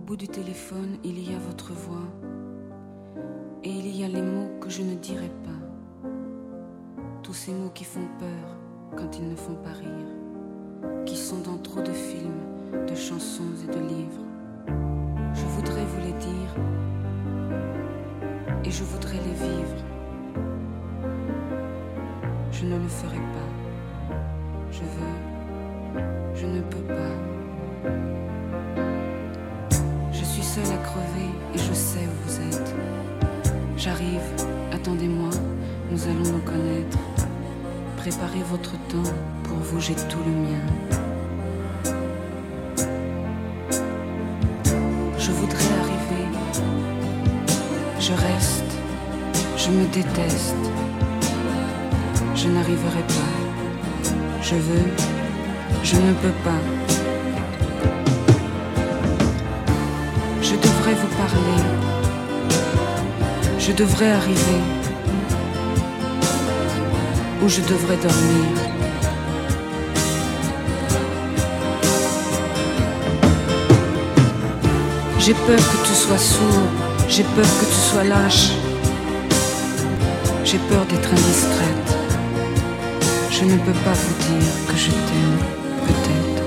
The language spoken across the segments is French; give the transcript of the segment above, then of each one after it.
bout du téléphone, il y a votre voix. Et il y a les mots que je ne dirai pas. Tous ces mots qui font peur quand ils ne font pas rire, qui sont dans trop de films, de chansons et de livres. Je voudrais vous les dire et je voudrais les vivre. Je ne le ferai pas. Je veux, je ne peux pas. Je suis seule à crever et je sais où vous êtes. J'arrive, attendez-moi, nous allons nous connaître. Préparez votre temps, pour vous j'ai tout le mien. Je voudrais arriver, je reste, je me déteste. Je n'arriverai pas, je veux, je ne peux pas. Je devrais vous parler, je devrais arriver, ou je devrais dormir. J'ai peur que tu sois sourd, j'ai peur que tu sois lâche. J'ai peur d'être indiscrète. Je ne peux pas vous dire que je t'aime, peut-être.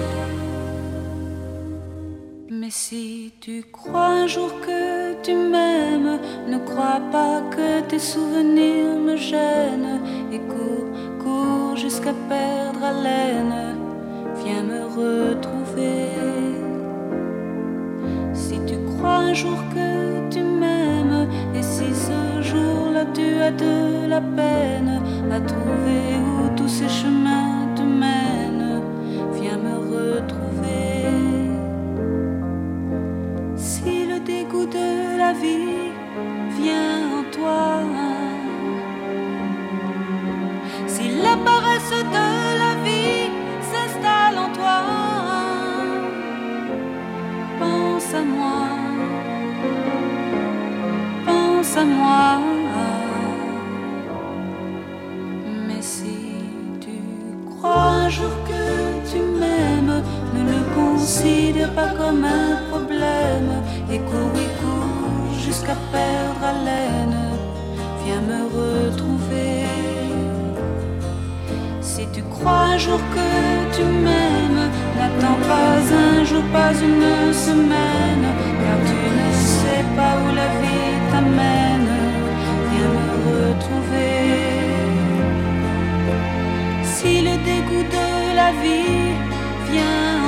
Mais si tu crois un jour que tu m'aimes, ne crois pas que tes souvenirs me gênent. Et cours, cours jusqu'à perdre haleine. Viens me retrouver. Si tu crois un jour que tu m'aimes, et si ce jour-là tu as de la peine à trouver où tous ces chemins te mènent, viens me retrouver. Si le dégoût de la vie vient en toi, si la paresse de la vie s'installe en toi, pense à moi, pense à moi. Mais si tu crois un jour que tu m'aimes, ne le considère pas comme un problème. Et cours jusqu'à perdre haleine. Viens me retrouver. Si tu crois un jour que tu m'aimes, n'attends pas un jour, pas une semaine, car tu ne sais pas où la vie t'amène. Viens me retrouver. Si le dégoût de la vie vient